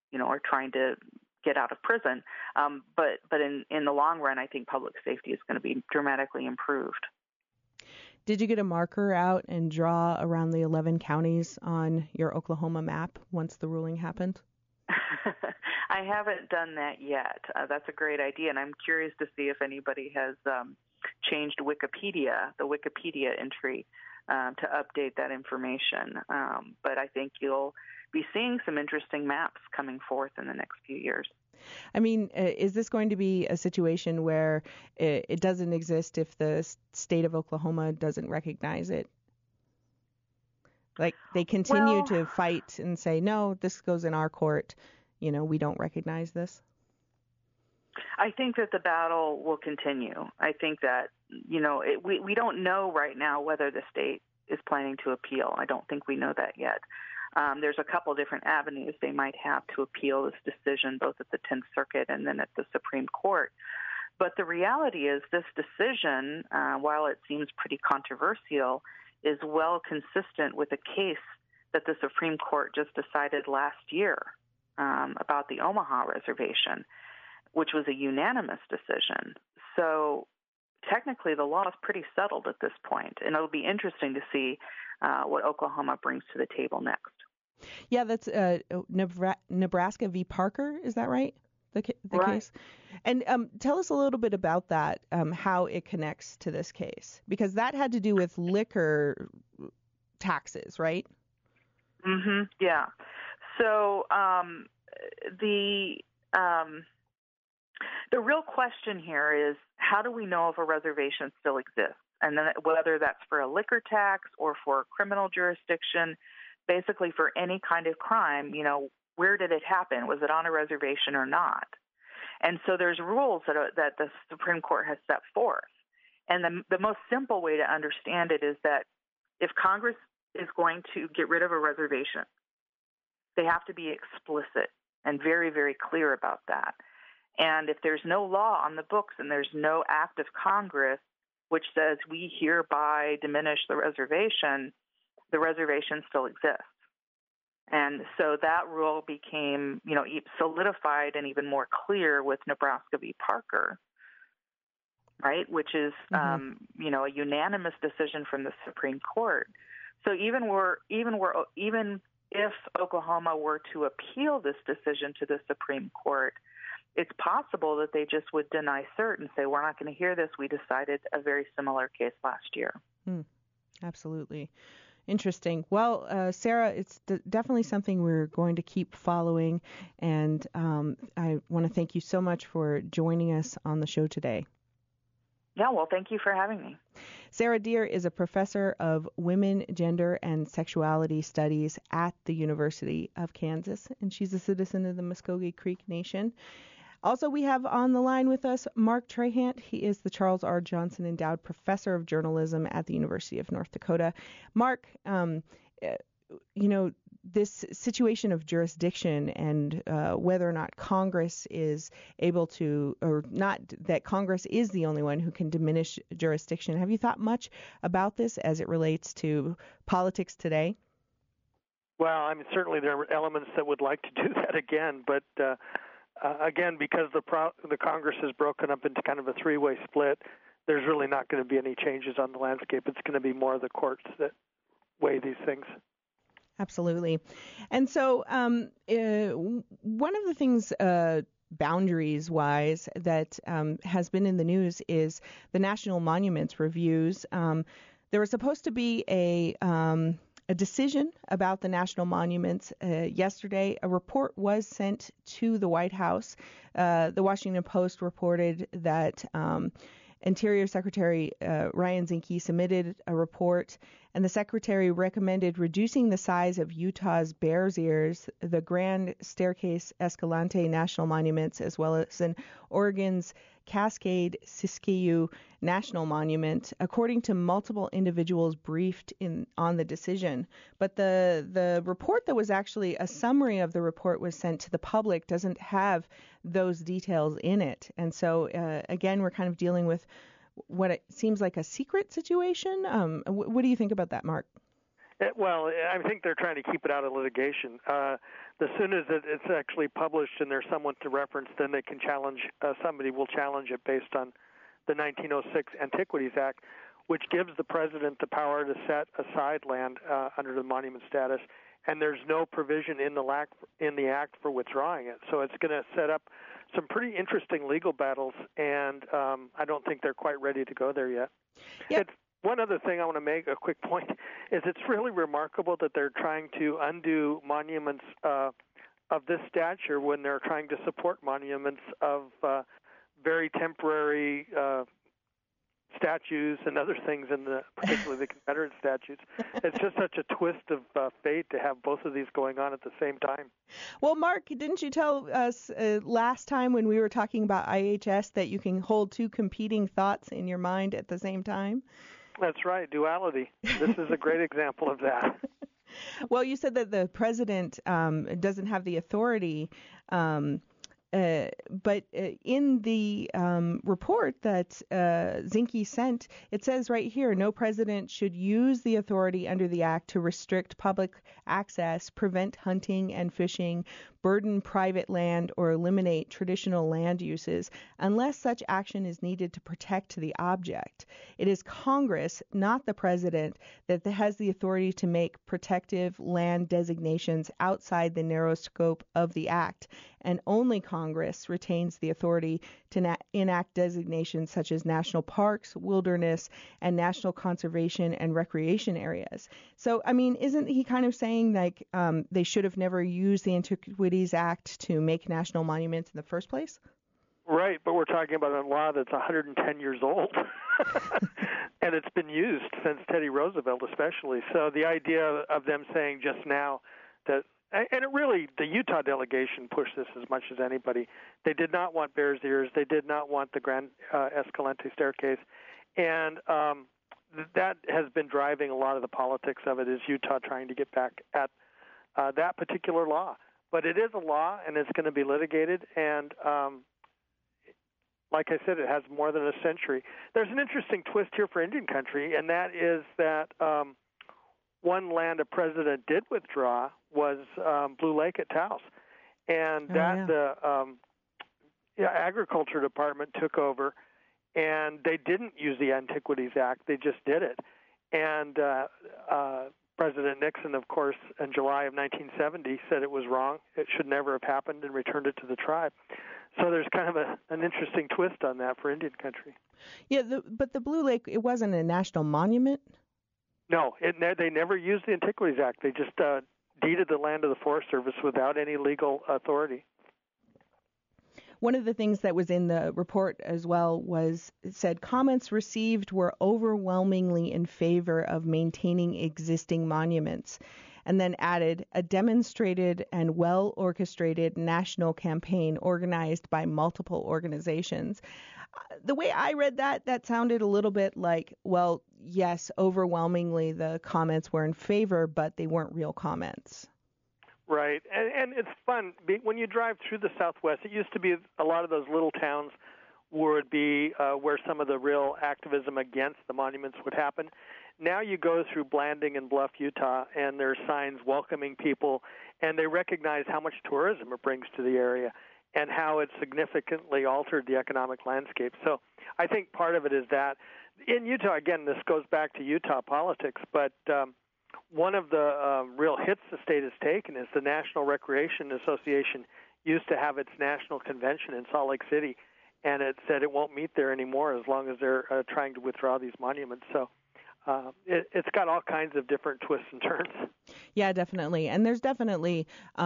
are trying to get out of prison. But in the long run, I think public safety is going to be dramatically improved. Did you get a marker out and draw around the 11 counties on your Oklahoma map once the ruling happened? I haven't done that yet. That's a great idea, and I'm curious to see if anybody has changed the Wikipedia entry to update that information. But I think you'll be seeing some interesting maps coming forth in the next few years. I mean, is this going to be a situation where it doesn't exist if the state of Oklahoma doesn't recognize it? Like they continue to fight and say, no, this goes in our court. We don't recognize this. I think that the battle will continue. I think that, we don't know right now whether the state is planning to appeal. I don't think we know that yet. There's a couple different avenues they might have to appeal this decision, both at the 10th Circuit and then at the Supreme Court. But the reality is this decision, while it seems pretty controversial, is well consistent with a case that the Supreme Court just decided last year about the Omaha Reservation, which was a unanimous decision. So technically the law is pretty settled at this point, and it'll be interesting to see what Oklahoma brings to the table next. Yeah, that's Nebraska v. Parker, is that right? The right. Case? And tell us a little bit about that, how it connects to this case, because that had to do with liquor taxes, right? Mm-hmm. Yeah. So the real question here is, how do we know if a reservation still exists? And then whether that's for a liquor tax or for a criminal jurisdiction, basically for any kind of crime, where did it happen? Was it on a reservation or not? And so there's rules that the Supreme Court has set forth. And the most simple way to understand it is that if Congress is going to get rid of a reservation, they have to be explicit and very, very clear about that. And if there's no law on the books and there's no act of Congress which says we hereby diminish the reservation still exists. And so that rule became, solidified and even more clear with Nebraska v. Parker, right, which is, a unanimous decision from the Supreme Court. So even if Oklahoma were to appeal this decision to the Supreme Court, it's possible that they just would deny cert and say, we're not going to hear this. We decided a very similar case last year. Absolutely. Interesting. Well, Sarah, it's definitely something we're going to keep following. And I want to thank you so much for joining us on the show today. Yeah, well, thank you for having me. Sarah Deer is a professor of women, gender, and sexuality studies at the University of Kansas, and she's a citizen of the Muskogee Creek Nation. Also, we have on the line with us Mark Trahant. He is the Charles R. Johnson Endowed Professor of Journalism at the University of North Dakota. Mark, this situation of jurisdiction and whether or not Congress is able to, or not, that Congress is the only one who can diminish jurisdiction. Have you thought much about this as it relates to politics today? Well, certainly there are elements that would like to do that again, but again, because the Congress is broken up into kind of a three-way split, there's really not going to be any changes on the landscape. It's going to be more of the courts that weigh these things. Absolutely. And so one of the things boundaries-wise that has been in the news is the National Monuments Reviews. There was supposed to be a decision about the national monuments yesterday. A report was sent to the White House. The Washington Post reported that Interior Secretary Ryan Zinke submitted a report, and the Secretary recommended reducing the size of Utah's Bears Ears, the Grand Staircase Escalante National Monuments, as well as in Oregon's Cascade Siskiyou National Monument, according to multiple individuals briefed on the decision. But the report that was actually a summary of the report was sent to the public doesn't have those details in it. And so, again, we're kind of dealing with what it seems like a secret situation. What do you think about that, Mark? Well, I think they're trying to keep it out of litigation. As soon as it's actually published and there's someone to reference, then they can challenge. Somebody will challenge it based on the 1906 Antiquities Act, which gives the president the power to set aside land under the monument status, and there's no provision in the act for withdrawing it. So it's going to set up some pretty interesting legal battles, and I don't think they're quite ready to go there yet. Yep. One other thing I want to make a quick point is it's really remarkable that they're trying to undo monuments of this stature when they're trying to support monuments of very temporary statues and other things, particularly the Confederate statues. It's just such a twist of fate to have both of these going on at the same time. Well, Mark, didn't you tell us last time when we were talking about IHS that you can hold two competing thoughts in your mind at the same time? That's right, duality. This is a great example of that. Well, you said that the president doesn't have the authority, but in the report that Zinke sent, it says right here, no president should use the authority under the act to restrict public access, prevent hunting and fishing, burden private land, or eliminate traditional land uses unless such action is needed to protect the object. It is Congress, not the president, that has the authority to make protective land designations outside the narrow scope of the act, and only Congress retains the authority to enact designations such as national parks, wilderness, and national conservation and recreation areas. So, I mean, isn't he kind of saying like they should have never used the Antiquities Act to make national monuments in the first place? Right, but we're talking about a law that's 110 years old, and it's been used since Teddy Roosevelt especially. So the idea of them saying just now that, and it really, the Utah delegation pushed this as much as anybody. They did not want Bears Ears. They did not want the Grand Escalante staircase. And that has been driving a lot of the politics of it, is Utah trying to get back at that particular law. But it is a law, and it's going to be litigated. And like I said, it has more than a century. There's an interesting twist here for Indian country, and that is that one land a president did withdraw was Blue Lake at Taos, and the Agriculture Department took over, and they didn't use the Antiquities Act; they just did it. And President Nixon, of course, in July of 1970, said it was wrong; it should never have happened, and returned it to the tribe. So there's kind of an interesting twist on that for Indian country. Yeah, but the Blue Lake, it wasn't a national monument. No, they never used the Antiquities Act. They just deeded the land to the Forest Service without any legal authority. One of the things that was in the report as well was, it said comments received were overwhelmingly in favor of maintaining existing monuments, and then added a demonstrated and well-orchestrated national campaign organized by multiple organizations. The way I read that sounded a little bit like, well, yes, overwhelmingly the comments were in favor, but they weren't real comments. Right, and it's fun. When you drive through the Southwest, it used to be a lot of those little towns would be where some of the real activism against the monuments would happen. Now you go through Blanding and Bluff, Utah, and there are signs welcoming people, and they recognize how much tourism it brings to the area and how it significantly altered the economic landscape. So I think part of it is that. In Utah, again, this goes back to Utah politics, but one of the real hits the state has taken is the National Recreation Association used to have its national convention in Salt Lake City, and it said it won't meet there anymore as long as they're trying to withdraw these monuments. So it's got all kinds of different twists and turns. Yeah, definitely. And there's definitely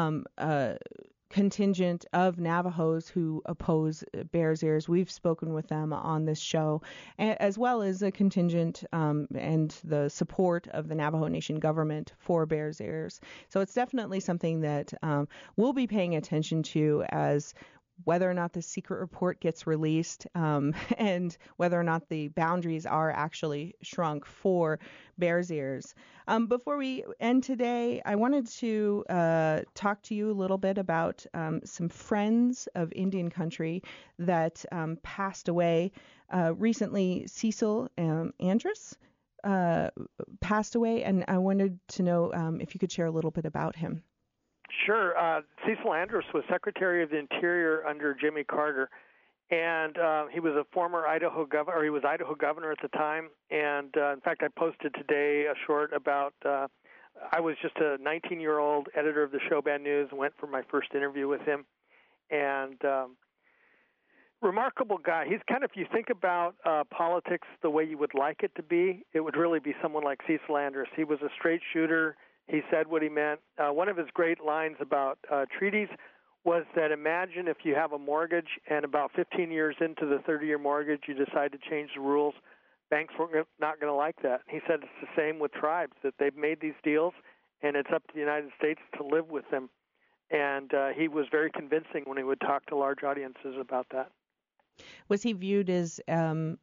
contingent of Navajos who oppose Bears Ears. We've spoken with them on this show, as well as a contingent and the support of the Navajo Nation government for Bears Ears. So it's definitely something that we'll be paying attention to as whether or not the secret report gets released and whether or not the boundaries are actually shrunk for Bears Ears. Before we end today, I wanted to talk to you a little bit about some friends of Indian country that passed away recently. Cecil Andrus passed away, and I wanted to know if you could share a little bit about him. Sure. Cecil Andrus was Secretary of the Interior under Jimmy Carter, and he was a former Idaho governor, or he was Idaho governor at the time. And in fact, I posted today a short about. I was just a 19-year-old editor of the Show Bad News and went for my first interview with him. And remarkable guy. He's kind of, if you think about politics the way you would like it to be, it would really be someone like Cecil Andrus. He was a straight shooter. He said what he meant. One of his great lines about treaties was that imagine if you have a mortgage and about 15 years into the 30-year mortgage you decide to change the rules. Banks were not going to like that. He said it's the same with tribes, that they've made these deals and it's up to the United States to live with them. And he was very convincing when he would talk to large audiences about that. Was he viewed as, a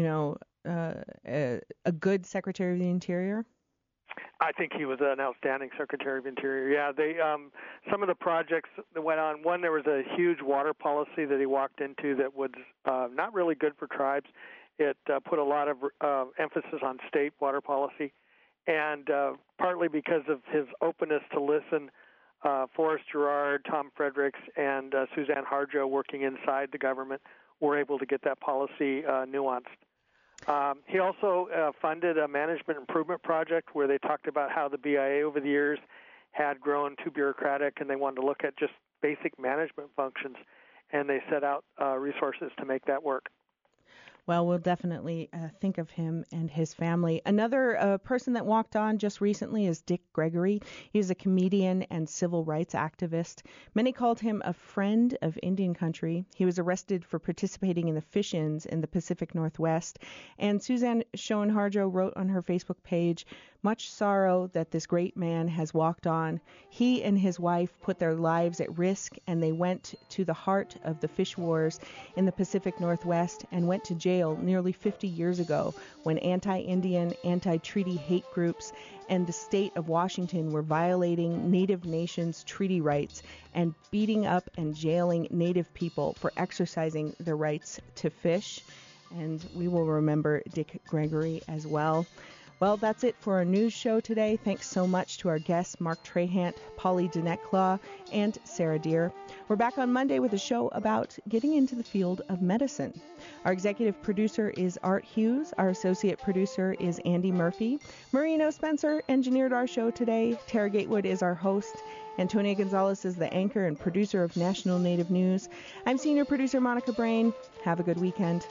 good Secretary of the Interior? I think he was an outstanding Secretary of Interior. Yeah, they some of the projects that went on. One, there was a huge water policy that he walked into that was not really good for tribes. It put a lot of emphasis on state water policy, and partly because of his openness to listen, Forrest Gerard, Tom Fredericks, and Suzanne Harjo working inside the government were able to get that policy nuanced. He also funded a management improvement project where they talked about how the BIA over the years had grown too bureaucratic and they wanted to look at just basic management functions, and they set out resources to make that work. Well, we'll definitely think of him and his family. Another person that walked on just recently is Dick Gregory. He's a comedian and civil rights activist. Many called him a friend of Indian country. He was arrested for participating in the fish-ins in the Pacific Northwest. And Suzanne Schoen-Harjo wrote on her Facebook page, "Much sorrow that this great man has walked on. He and his wife put their lives at risk, and they went to the heart of the fish wars in the Pacific Northwest and went to jail nearly 50 years ago when anti-Indian, anti-treaty hate groups and the state of Washington were violating Native nations' treaty rights and beating up and jailing Native people for exercising their rights to fish." And we will remember Dick Gregory as well. Well, that's it for our news show today. Thanks so much to our guests, Mark Trahant, Polly Dinetclaw, and Sarah Deer. We're back on Monday with a show about getting into the field of medicine. Our executive producer is Art Hughes. Our associate producer is Andy Murphy. Marino Spencer engineered our show today. Tara Gatewood is our host. Antonia Gonzalez is the anchor and producer of National Native News. I'm senior producer Monica Brain. Have a good weekend.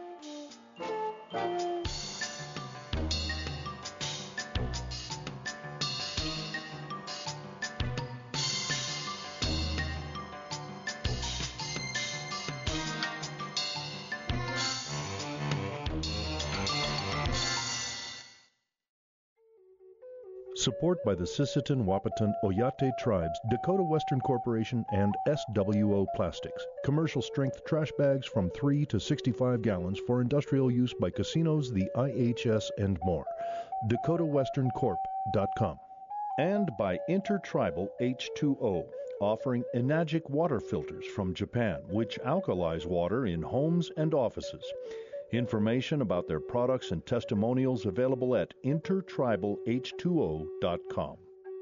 Support by the Sisseton, Wahpeton, Oyate Tribes, Dakota Western Corporation, and SWO Plastics. Commercial strength trash bags from 3 to 65 gallons for industrial use by casinos, the IHS, and more. DakotaWesternCorp.com. And by Intertribal H2O, offering Enagic water filters from Japan, which alkalize water in homes and offices. Information about their products and testimonials available at intertribalh2o.com.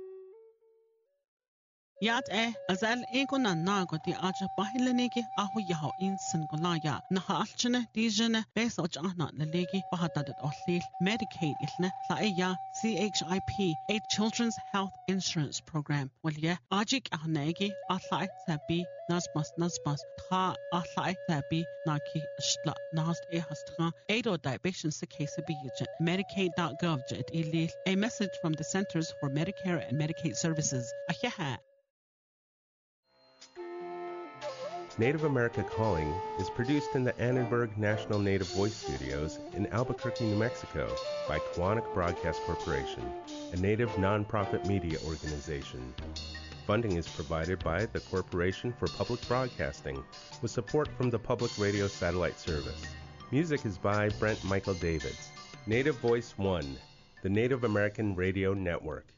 Yat azal egona nagoti aja bahilanegi ahu yaho insan golaya naha alchana dijana besoj ahna nalegi bahatadat ohlil Medicaid ilna laaya CHIP a Children's Health Insurance Program walya ajik ahnegi ahlai sabi nasbas tha ahlai sabi naki shla nast ehastra edo diabetes se case be Medicaid.gov jet ilil a message from the Centers for Medicare and Medicaid Services. Ahaha. Native America Calling is produced in the Annenberg National Native Voice Studios in Albuquerque, New Mexico by Quantic Broadcast Corporation, a native nonprofit media organization. Funding is provided by the Corporation for Public Broadcasting with support from the Public Radio Satellite Service. Music is by Brent Michael Davids. Native Voice One, the Native American Radio Network.